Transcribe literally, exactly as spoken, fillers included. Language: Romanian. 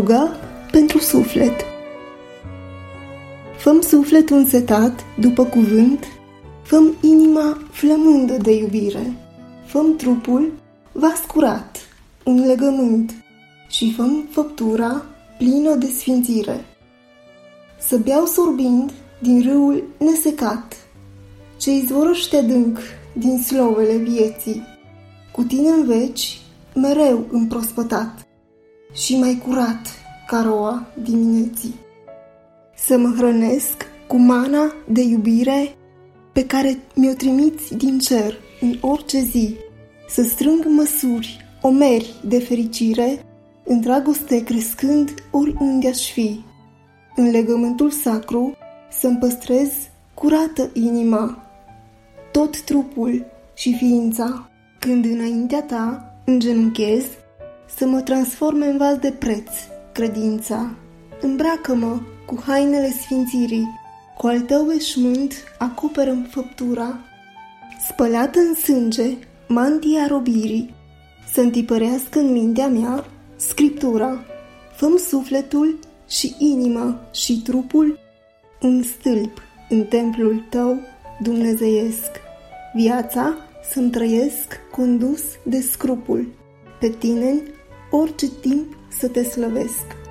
Yoga pentru suflet. Fă-mi sufletul însetat după cuvânt, fă-mi inima flămândă de iubire, fă-mi trupul vas curat, un legământ, și fă-mi făptura plină de sfințire. Să beau sorbind din râul nesecat, ce izvorăște adânc din slovele vieții, cu tine în veci, mereu împrospătat și mai curat ca roa dimineții. Să mă hrănesc cu mana de iubire pe care mi-o trimiți din cer în orice zi, să strâng măsuri, omeri de fericire, în dragoste crescând oriunde aș fi. În legământul sacru să-mi păstrez curată inima, tot trupul și ființa, când înaintea ta îngenunchez, să mă transforme în vas de preț credința. Îmbracă-mă cu hainele sfințirii, cu al tău veșmânt acoperă-mi făptura, spălată în sânge mantia robirii, să întipărească în mintea mea scriptura. Fă-mi sufletul și inima și trupul un stâlp în templul tău dumnezeiesc, viața să-mi trăiesc condus de scrupul, pe tine orice timp să te slăvesc.